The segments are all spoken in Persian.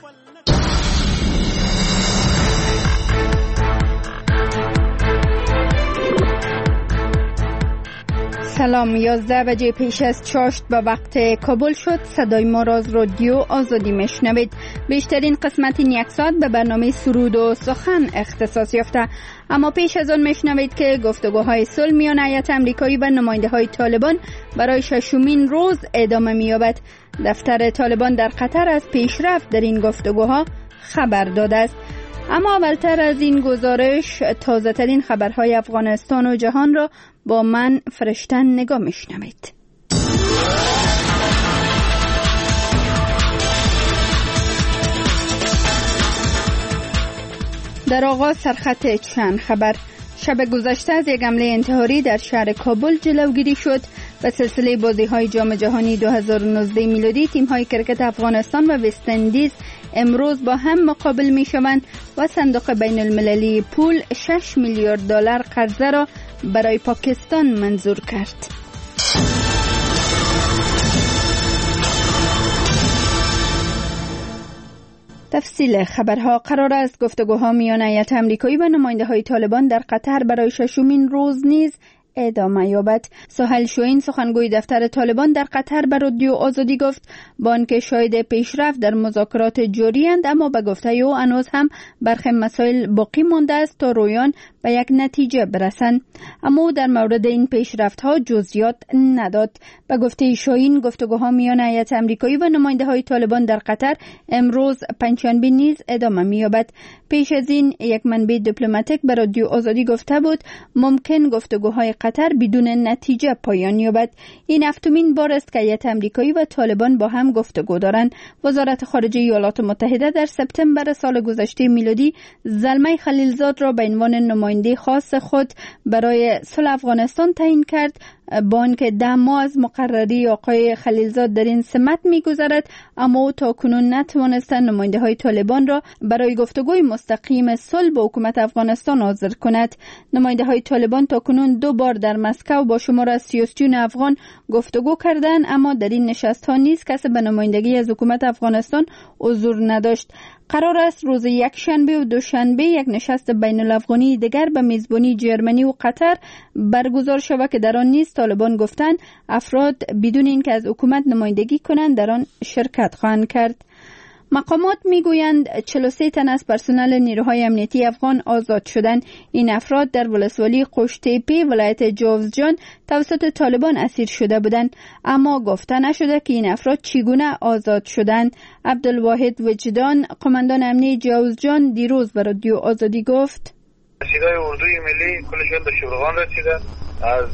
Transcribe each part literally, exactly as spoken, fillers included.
سلام، یازده بجه پیش از چاشت به وقت کابل شد. صدای ما را از رادیو آزادی میشنوید. بیشترین قسمت این یک ساعت به برنامه سرود و سخن اختصاص یافته، اما پیش از آن میشنوید که گفتگوهای صلح میان هیئت آمریکایی و نماینده های طالبان برای ششمین روز ادامه می‌یابد. دفتر طالبان در قطر از پیشرفت در این گفتگوها خبر داده است. اما اولتر از این گزارش، تازه ترین خبرهای افغانستان و جهان را با من فرشتن نگاه میشنوید. در آغاز سرخط چند خبر. شب گذشته از یک حمله انتحاری در شهر کابل جلوگیری شد. به سلسله بازی‌های جام جهانی دو هزار و نوزده میلادی، تیم‌های کرکت افغانستان و وست اندیز امروز با هم مقابل می‌شوند و صندوق بین المللی پول شش میلیارد دلار قرضه را برای پاکستان منظور کرد. تفصیل خبرها. قرار است گفتگوها میان هیئت آمریکایی و نماینده‌های طالبان در قطر برای ششمین روز نیز ادامه یابد. سهیل شوین، سخنگوی دفتر طالبان در قطر، به رادیو آزادی گفت با آنکه شاهد پیشرفت در مذاکرات جاری اند، اما به گفته او هنوز هم برخی مسائل باقی مانده است تا رویان به یک نتیجه برسند. اما او در مورد این پیشرفت ها جزئیات نداد. به گفته شوین، گفتگوها میان هیئت آمریکایی و نماینده های طالبان در قطر امروز پنجشنبه نیز ادامه می‌یابد. پیش از این یک منبع دیپلماتیک به رادیو آزادی گفته بود ممکن گفتگوهای قطر بدون نتیجه پایان یابد. این هفتمین بار است که هیئت آمریکایی و طالبان با هم گفتگو دارند. وزارت خارجه ایالات متحده در سپتامبر سال گذشته میلادی زلمه خلیلزاد را به عنوان نماینده خاص خود برای صلح افغانستان تعیین کرد. با آنکه ده ماه از مقرری آقای خلیلزاد در این سمت می‌گذرد، اما او تاکنون نتوانسته نماینده های طالبان را برای گفتگوی مستقیم صلح با حکومت افغانستان حاضر کند. نماینده های طالبان تاکنون دو بار در مسکو با شمار از سی و سه افغان گفتگو کردند، اما در این نشست ها نیز کسی به نمایندگی از حکومت افغانستان حضور نداشت. قرار است روز یک شنبه و دوشنبه یک نشست بین الافغانی دیگر به میزبانی جرمنی و قطر برگزار شود که در آن نیز طالبان گفتند افراد بدون اینکه از حکومت نمایندگی کنند در آن شرکت خواهند کرد. مقامات میگویند چهل و سه تن از پرسنل نیروهای امنیتی افغان آزاد شدند. این افراد در ولسوالی قوشتیپی ولایت جوزجان توسط طالبان اسیر شده بودند، اما گفته نشده که این افراد چگونه آزاد شدند. عبدالواحد وجدان، قماندان امنی جوزجان، دیروز به رادیو آزادی گفت رسیدای اردوی ملی کلشون به شبرغان رسیدن. از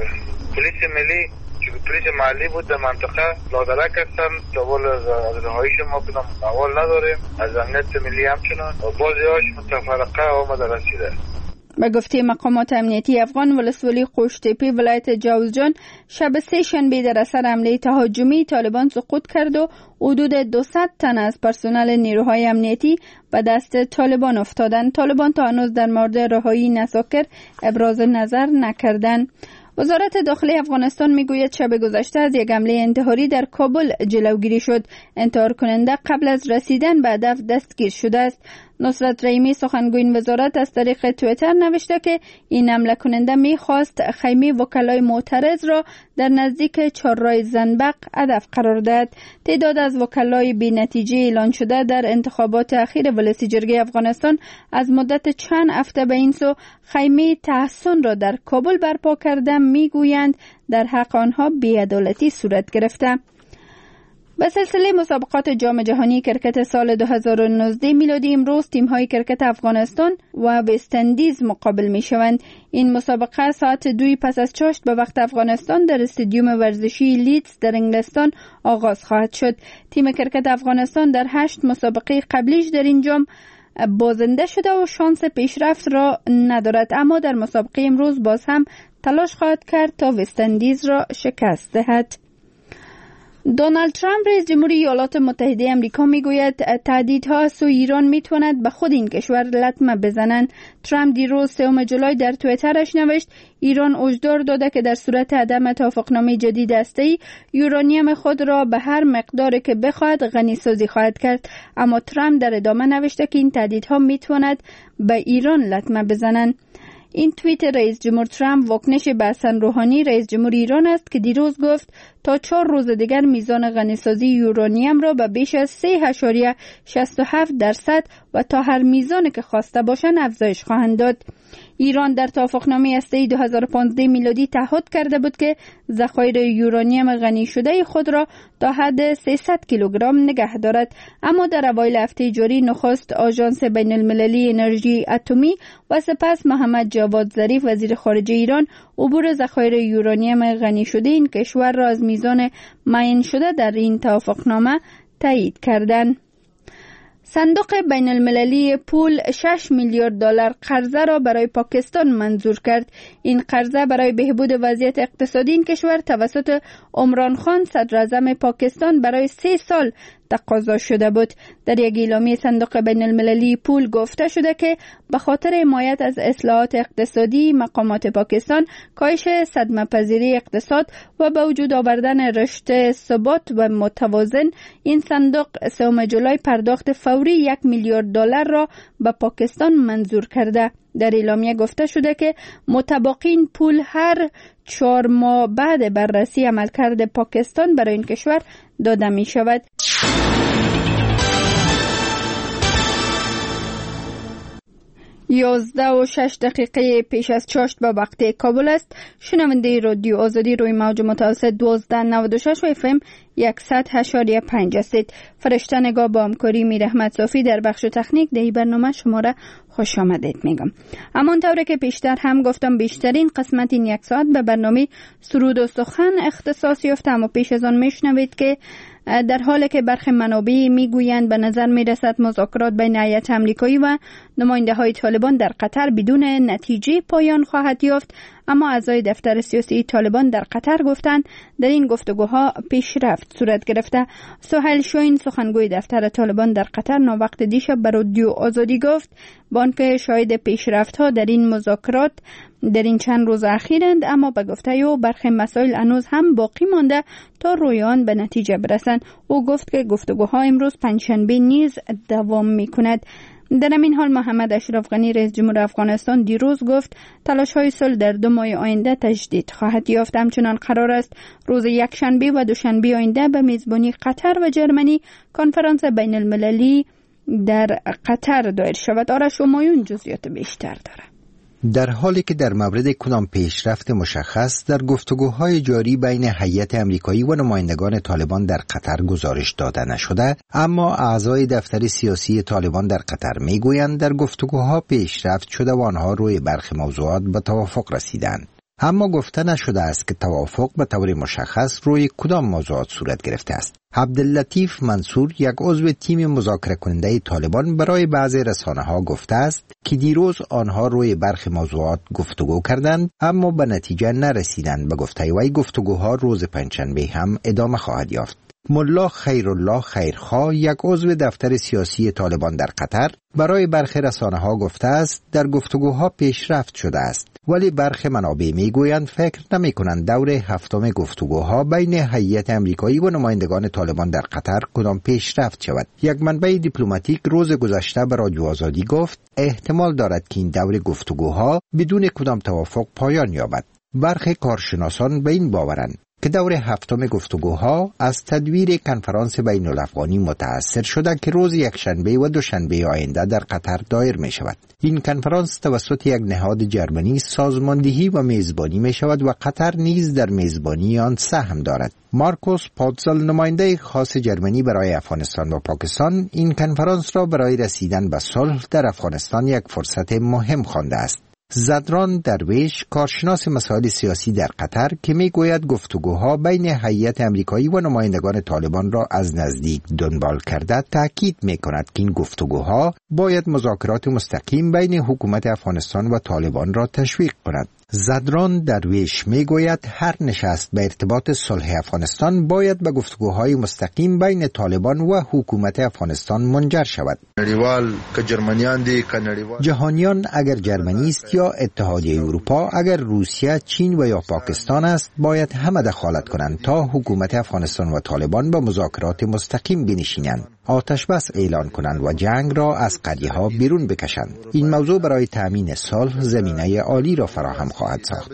پلیس ملی که پلیس محلی بود در منطقه لادرک هستن. داول از رهایش ما کنم اول نداریم. از امنیت ملی همچنان و بازی هاش متفرقه آمده رسیده. به گفته مقامات امنیتی افغان، ولسوالی قوشتیپی ولایت جوزجان شب سه شنبه در اثر حمله تهاجمی طالبان سقوط کرد و حدود دویست تن از پرسنل نیروهای امنیتی به دست طالبان افتادند. طالبان تا هنوز در مورد رهایی نساکر ابراز نظر نکردند. وزارت داخلی افغانستان میگوید شب گذشته از یک حمله انتحاری در کابل جلوگیری شد. انتحار کننده قبل از رسیدن به هدف دستگیر شده است. نصرت رحیمی، سخنگوی این وزارت، از طریق توییتر نوشته که این حمله کننده میخواست خیمه وکلای معترض را در نزدیک چهارراه زنبق هدف قرار دهد. تعداد از وکلای بی نتیجه اعلان شده در انتخابات اخیر ولسی جرگه افغانستان از مدت چند هفته به این سو خیمه تحسن را در کابل برپا کرده میگویند در حق آنها بی‌عدالتی صورت گرفته. به سلسله مسابقات جام جهانی کرکت سال دو هزار و نوزده میلادی امروز تیم‌های کرکت افغانستان و وست اندیز مقابل می‌شوند. این مسابقه ساعت دوی پس از چاشت به وقت افغانستان در استادیوم ورزشی لیدز در انگلستان آغاز خواهد شد. تیم کرکت افغانستان در هشت مسابقه قبلیش در این جام بازنده شده و شانس پیشرفت را ندارد، اما در مسابقه امروز باز هم تلاش خواهد کرد تا وست اندیز را شکست دهد. دونالد ترامپ رئیس جمهوری ایالات متحده آمریکا میگوید تهدیدها سوی ایران میتواند به خود این کشور لطمه بزنند. ترامپ دیروز سوم جولای در توییترش نوشت ایران هشدار داده که در صورت عدم توافقنامه جدید هسته‌ای یورانیم خود را به هر مقداری که بخواهد غنی سازی خواهد کرد. اما ترامپ در ادامه نوشته که این تهدیدها میتواند به ایران لطمه بزنند. این توییت رئیس جمهور ترامپ واکنش به حسن روحانی رئیس جمهور ایران است که دیروز گفت تا چهار روز دیگر میزان غنیسازی یورانیم را به بیش از سه اشاریه شصت و هفت درصد و تا هر میزانی که خواسته باشند افزایش خواهند داد. ایران در توافقنامه هسته‌ای دو هزار و پانزده میلادی تعهد کرده بود که ذخایر یورانیم غنی شده خود را تا حد سیصد کیلوگرم نگه دارد. اما در اوایل هفته جاری نخست آژانس بین المللی انرژی اتمی و سپس محمد جواد ظریف وزیر خارجه ایران عبور ذخایر یورانیم غنی شده این کشور را از میزان معین شده در این توافقنامه تایید کردند. صندوق بین المللی پول شش میلیارد دلار قرضه را برای پاکستان منظور کرد. این قرضه برای بهبود وضعیت اقتصادی این کشور توسط عمران خان صدر اعظم پاکستان برای سه سال تقاضا شده بود. در یک اعلامیه صندوق بین المللی پول گفته شده که به خاطر حمایت از اصلاحات اقتصادی مقامات پاکستان، کاهش صدمه پذیری اقتصاد و به وجود آوردن رشد ثبات و متوازن، این صندوق سوم جولای پرداخت فوری یک میلیارد دلار را به پاکستان منظور کرده. در اعلامیه گفته شده که متبقین پول هر چهار ماه بعد بررسی عملکرد پاکستان برای این کشور داده می شود. یازده و شش دقیقه پیش از چاشت به وقت کابل است. شنونده رادیو آزادی روی موج متوسط دوازده نود و شش و اف ام صد و هشت و پنج است. فرشته نگاه با همکاری میر احمد صافی در بخش تکنیک در برنامه شما را خوش آمدید میگم. همانطور که پیشتر هم گفتم بیشترین قسمت این یک ساعت به برنامه سرود و سخن اختصاص یافته، اما پیش از آن میشنوید که در حالی که برخی منابع میگویند به نظر میرسد مذاکرات بین هیئت آمریکایی و نماینده های طالبان در قطر بدون نتیجه پایان خواهد یافت، اما اعضای دفتر سیاسی طالبان در قطر گفتند در این گفتگوها پیشرفت صورت گرفته. سهیل شوین سخنگوی دفتر طالبان در قطر ناوقت دیشب به رادیو آزادی گفت با آنکه شاهد پیشرفت ها در این مذاکرات در این چند روز اخیرند، اما به گفته او برخی مسائل هنوز هم باقی مانده تا روی آن به نتیجه برسند. او گفت که گفتگوها امروز پنجشنبه نیز دوام می‌کند. در همین حال محمد اشرف غنی رئیس جمهور افغانستان دیروز گفت تلاش‌های صلح در دو ماه آینده تجدید خواهد یافت. همچنان قرار است روز یکشنبه و دوشنبه آینده به میزبانی قطر و جرمنی کنفرانس بین المللی در قطر دایر شود. آرش همایون جزئیات بیشتر دارد. در حالی که در مورد کدام پیشرفت مشخص در گفتگوهای جاری بین هیئت آمریکایی و نمایندگان طالبان در قطر گزارش داده نشده، اما اعضای دفتر سیاسی طالبان در قطر میگویند در گفتگوها پیشرفت شده و آنها روی برخی موضوعات به توافق رسیدند. اما گفته نشده است که توافق به طور مشخص روی کدام موضوعات صورت گرفته است. عبداللطیف منصور، یک عضو تیم مذاکره کننده طالبان، برای بعضی رسانه‌ها گفته است که دیروز آنها روی برخی موضوعات گفتگو کردند اما به نتیجه نرسیدند. به گفته وی گفتگوها روز پنجشنبه هم ادامه خواهد یافت. ملا خیرالله خیرخواه، یک عضو دفتر سیاسی طالبان در قطر، برای برخی رسانه‌ها گفته است در گفتگوها پیشرفت شده است، ولی برخی منابع میگویند فکر نمی‌کنند دور هفتم گفتگوها بین هیئت آمریکایی و نمایندگان طالبان در قطر کدام پیشرفت شود. یک منبع دیپلماتیک روز گذشته به رادیو آزادی گفت احتمال دارد که این دور گفتگوها بدون کدام توافق پایان یابد. برخی کارشناسان به این باورند که دور هفتم گفتگوها از تدویر کنفرانس بین الافغانی متأثر شده که روز یکشنبه و دوشنبه آینده در قطر دایر می شود. این کنفرانس توسط یک نهاد جرمنی سازماندهی و میزبانی می شود و قطر نیز در میزبانی آن سهم دارد. مارکوس پاتزل، نماینده خاص جرمنی برای افغانستان و پاکستان، این کنفرانس را برای رسیدن به صلح در افغانستان یک فرصت مهم خوانده است. زدران درویش، کارشناس مسائل سیاسی در قطر، که میگوید گفتگوها بین هیئت آمریکایی و نمایندگان طالبان را از نزدیک دنبال کرده، تاکید میکند که این گفتگوها باید مذاکرات مستقیم بین حکومت افغانستان و طالبان را تشویق کند. زدران درویش میگوید هر نشست به ارتباط صلح افغانستان باید به گفتگوهای مستقیم بین طالبان و حکومت افغانستان منجر شود. جهانیان اگر جرمنی است یا اتحادیه اروپا، اگر روسیه، چین و یا پاکستان است، باید همه دخالت کنند تا حکومت افغانستان و طالبان به مذاکرات مستقیم بنشینند، آتش بس اعلان کنند و جنگ را از قریه ها بیرون بکشند. این موضوع برای تامین صلح زمینه عالی را فراهم خواهد ساخت.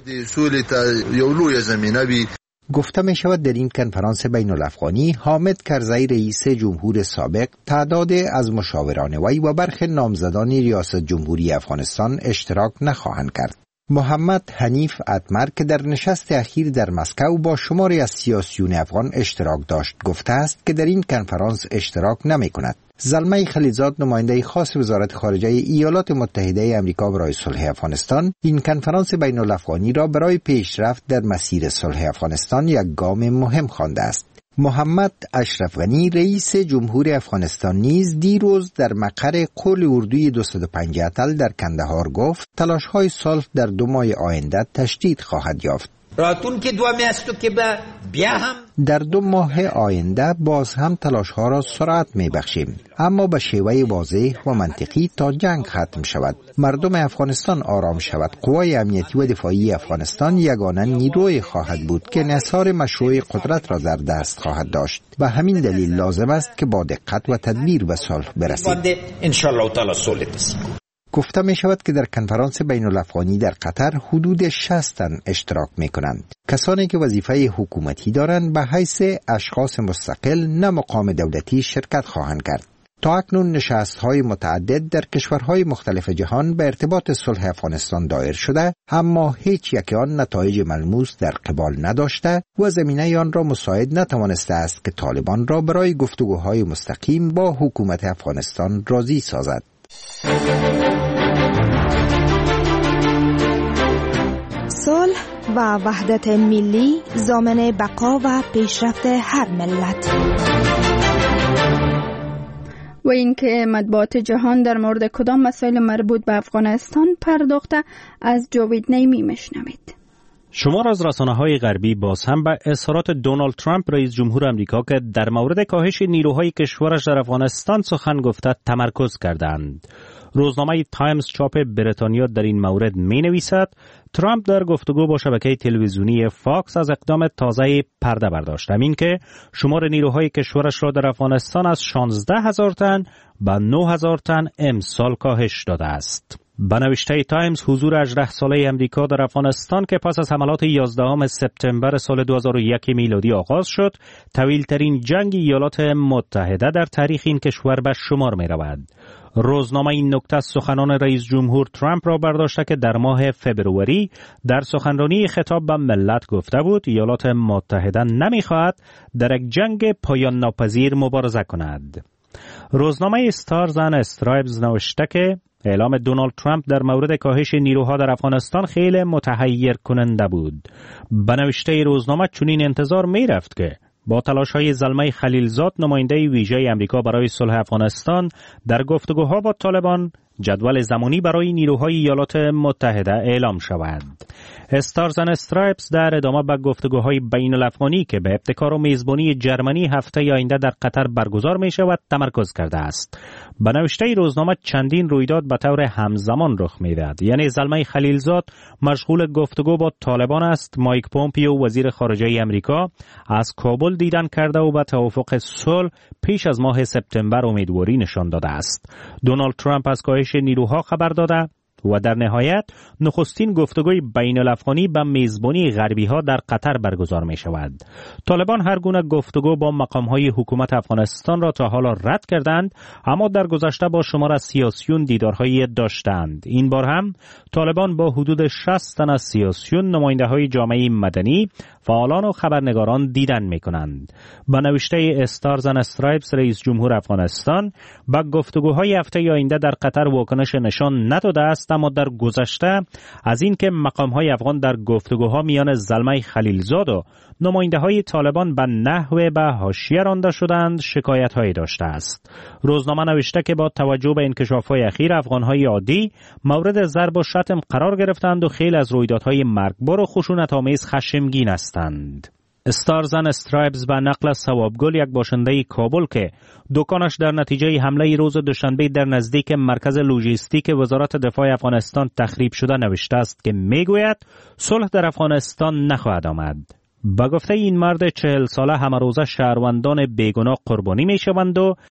گفته می شود در این کنفرانس بین الافغانی حامد کرزی رئیس جمهور سابق، تعداد از مشاوران وی و برخی نامزدان ریاست جمهوری افغانستان اشتراک نخواهند کرد. محمد حنیف اتمر که در نشست اخیر در مسکو با شماری از سیاسیون افغان اشتراک داشت، گفته است که در این کنفرانس اشتراک نمی کند. زلمه خلیلزاد، نماینده خاص وزارت خارجه ایالات متحده آمریکا برای صلح افغانستان، این کنفرانس بین الافغانی را برای پیشرفت در مسیر صلح افغانستان یک گام مهم خوانده است. محمد اشرف غنی رئیس جمهور افغانستان نیز دیروز در مقر قول اردوی دویست و پنج اتل در کندهار گفت تلاش‌های صلح در دو ماه آینده تشدید خواهد یافت. راتون که دو میاستو که با بیا هم در دو ماه آینده باز هم تلاش‌ها را سرعت می‌بخشیم، اما به شیوه واضح و منطقی تا جنگ ختم شود، مردم افغانستان آرام شود. قوای امنیتی و دفاعی افغانستان یگانه نیروی خواهد بود که انحصار مشروع قدرت را در دست خواهد داشت. به همین دلیل لازم است که با دقت و تدبیر به صلح برسیم. ان شاء الله تعالی صلح بسازیم. گفته می شود که در کنفرانس بین الافغانی در قطر حدود شصت تن اشتراک می کنند. کسانی که وظیفه حکومتی دارند به حیث اشخاص مستقل نه مقام دولتی شرکت خواهند کرد. تا اکنون نشست‌های متعدد در کشورهای مختلف جهان به ارتباط صلح افغانستان دایر شده، اما هیچ یک آن نتایج ملموس در قبال نداشته و زمینه آن را مساعد نتوانسته است که طالبان را برای گفتگوهای مستقیم با حکومت افغانستان راضی سازد. صلح و وحدت ملی ضامن بقا و پیشرفت هر ملت. و اینکه مطبوعات جهان در مورد کدام مسائل مربوط به افغانستان پرداخته، از جاوید نیمی میشنوید. شمار از رسانه‌های غربی باز هم به اظهارات دونالد ترامپ رئیس جمهور آمریکا که در مورد کاهش نیروهای کشورش در افغانستان سخن گفته تمرکز کردند. روزنامه تایمز چاپ بریتانیا در این مورد می نویسد ترامپ در گفتگو با شبکه تلویزیونی فاکس از اقدام تازه پرده برداشت، همین که شمار نیروهای کشورش را در افغانستان از شانزده هزار تن به نه هزار تن امسال کاهش داده است. به نوشته تایمز، حضور هجده ساله امریکا در افغانستان که پس از حملات یازدهم سپتامبر سال دو هزار و یک میلادی آغاز شد، طویل‌ترین جنگ ایالات متحده در تاریخ این کشور به شمار می رود. روزنامه این نکته از سخنان رئیس جمهور ترامپ را برداشته که در ماه فبروری در سخنرانی خطاب به ملت گفته بود ایالات متحده نمی‌خواهد در یک جنگ پایان ناپذیر مبارزه کند. روزنامه استارز اند استرایپز نوشته که اعلام دونالد ترامپ در مورد کاهش نیروها در افغانستان خیلی متحیر کننده بود. به نوشته روزنامه چنین انتظار می رفت که با تلاش‌های زلمه خلیلزاد، نماینده ویژه آمریکا برای صلح افغانستان، در گفتگوها با طالبان جدول زمانی برای نیروهای ایالات متحده اعلام شود. استارز اند استرایپز در ادامه به گفتگوهای بین الافغانی که به ابتکار و میزبانی جرمنی هفته آینده در قطر برگزار می شود تمرکز کرده است. به نوشته روزنامه چندین رویداد به طور همزمان رخ می دهد. یعنی زلمه خلیلزاد مشغول گفتگو با طالبان است، مایک پومپیو وزیر خارجه آمریکا از کابل دیدن کرده و به توافق صلح پیش از ماه سپتامبر امیدواری نشان داده است. دونالد ترامپ از کاهش نیروها خبر داده و در نهایت نخستین گفتگوی بین الافغانی به میزبانی غربی ها در قطر برگزار می شود. طالبان هر گونه گفتگو با مقام های حکومت افغانستان را تا حالا رد کردند، اما در گذشته با شمار از سیاسیون دیدارهایی داشتند. این بار هم طالبان با حدود شصت تن از سیاسیون، نماینده های جامعه مدنی، فعالان و خبرنگاران دیدن می کنند. با نوشته استارز اند استرایپز، رئیس جمهور افغانستان با گفتگوهای هفته آینده در قطر واکنش نشان نداده است است، اما در گذشته از این که مقام‌های افغان در گفتگوها میان زلمه خلیلزاد و نماینده‌های طالبان به نحو به حاشیه رانده شدند شکایت‌هایی داشته است. روزنامه نوشته که با توجه به انکشاف‌های اخیر افغان‌های عادی مورد ضرب و شتم قرار گرفتند و خیلی از رویدادهای مرگبار و خشونت‌آمیز خشمگین هستند. استارز اند استرایپز به نقل ثوابگل، یک باشنده کابل که دکانش در نتیجه حمله روز دوشنبه در نزدیک مرکز لوجستیک وزارت دفاع افغانستان تخریب شده، نوشته است که میگوید صلح در افغانستان نخواهد آمد. با گفته این مرد چهل ساله همه روزه شهروندان بیگناه قربانی می شوند و